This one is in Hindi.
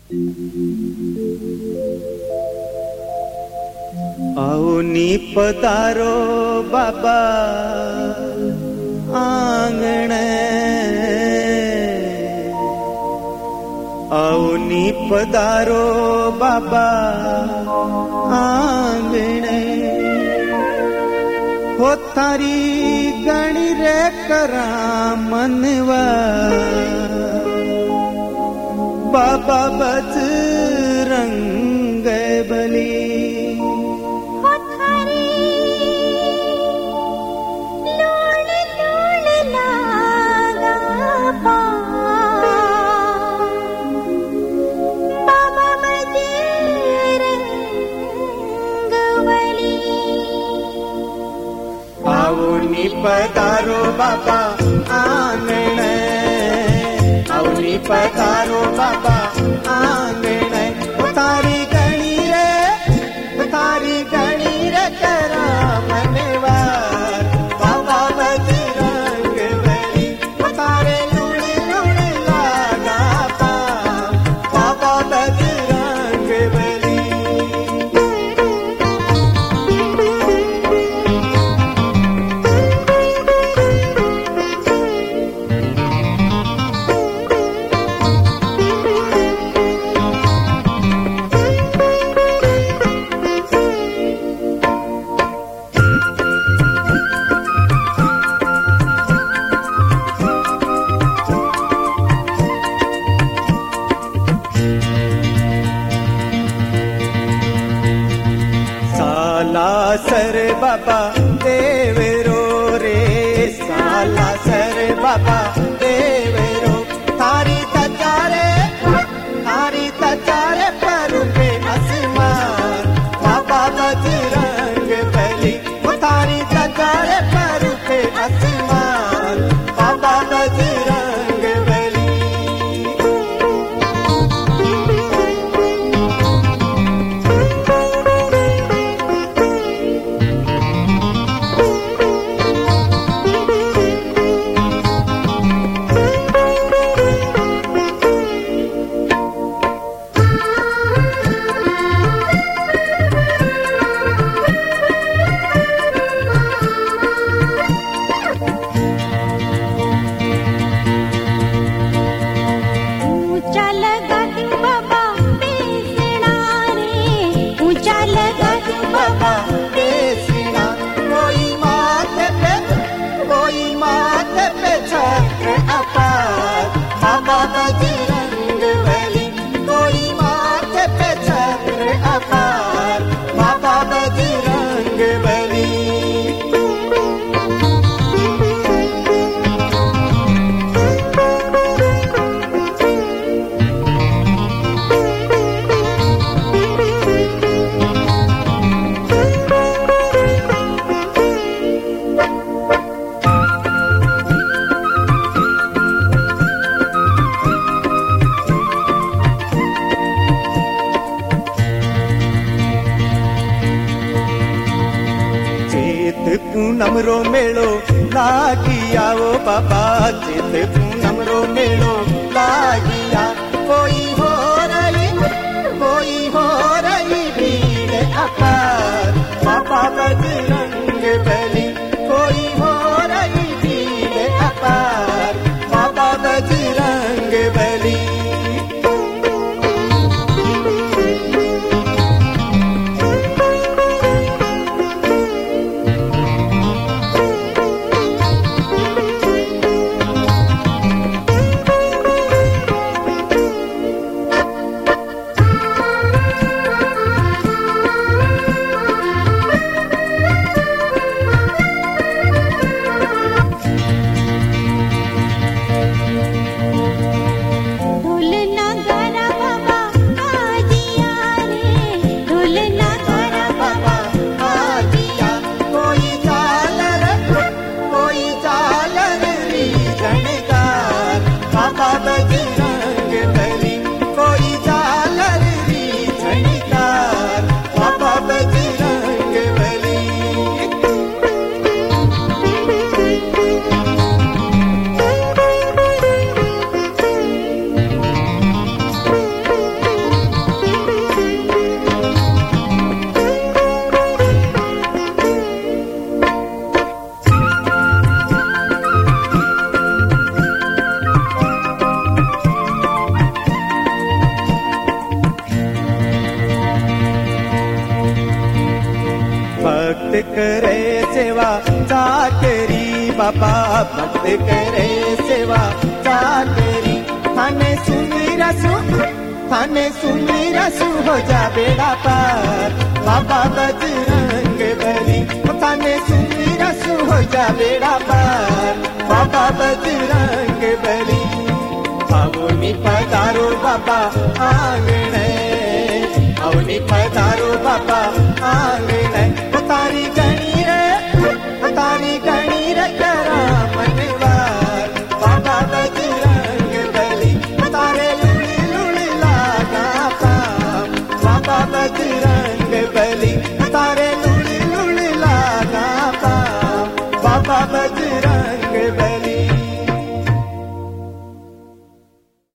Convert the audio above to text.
आओ नी पधारो बाबा आंगणे, आओ नी पधारो बाबा आंगणे, हो थारी गणी रे करा मनवा बाबा बजरंग बली। पधारो बाबा आंगणे, आओ नी पधारो बाबा आंगणे, थारी गणी रे करा मनवा बाबा बजरंग बली, थारे लुण लुण लागा पाँव बाबा बजरंग बली। सालासर बाबा देवरो रे, सालासर बाबा देवरो, थारी तचारे पर पे आसमान बाबा बजरंग बली, थारी तचारे पर पे आसमान बाबा बजरंग बली। पूनम रो मेलो लागी आओ बाबा, चित पूनम रो मेलो लागिया, कोई हो रही भीड़ अपार बाबा बजरंग बली, कोई हो रही भीड़ अपार बाबा बजरंग बली। करे सेवा चाकरी बाबा भक्त करे सेवा चाकरी थाने सुमीरसु हो जा बेड़ा पार बाबा बजरंग बली थाने सुमीरसु हो जा बेड़ा पार बाबा बजरंग बली अवनी पधारो बाबा आंगणे अवनी पधारो बाबा आंगणे तारी गणी रे करा मनवार बाबा बजरंग बली तारे लुड़ी लागा पाम बाबा बजरंग बली तारे